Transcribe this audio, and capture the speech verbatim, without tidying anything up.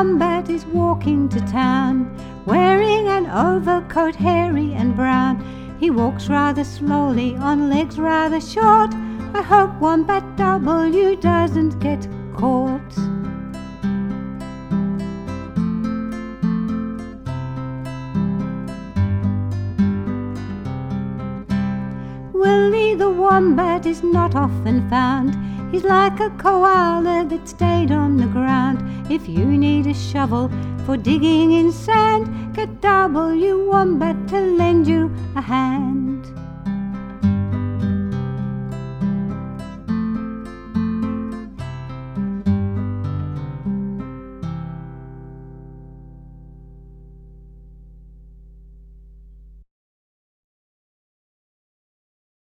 Wombat is walking to town, wearing an overcoat hairy and brown. He walks rather slowly on legs rather short. I hope Wombat W doesn't get caught. Willie the Wombat is not often found. He's like a koala that stayed on the ground. If you need a shovel for digging in sand, get W Wombat to lend you a hand.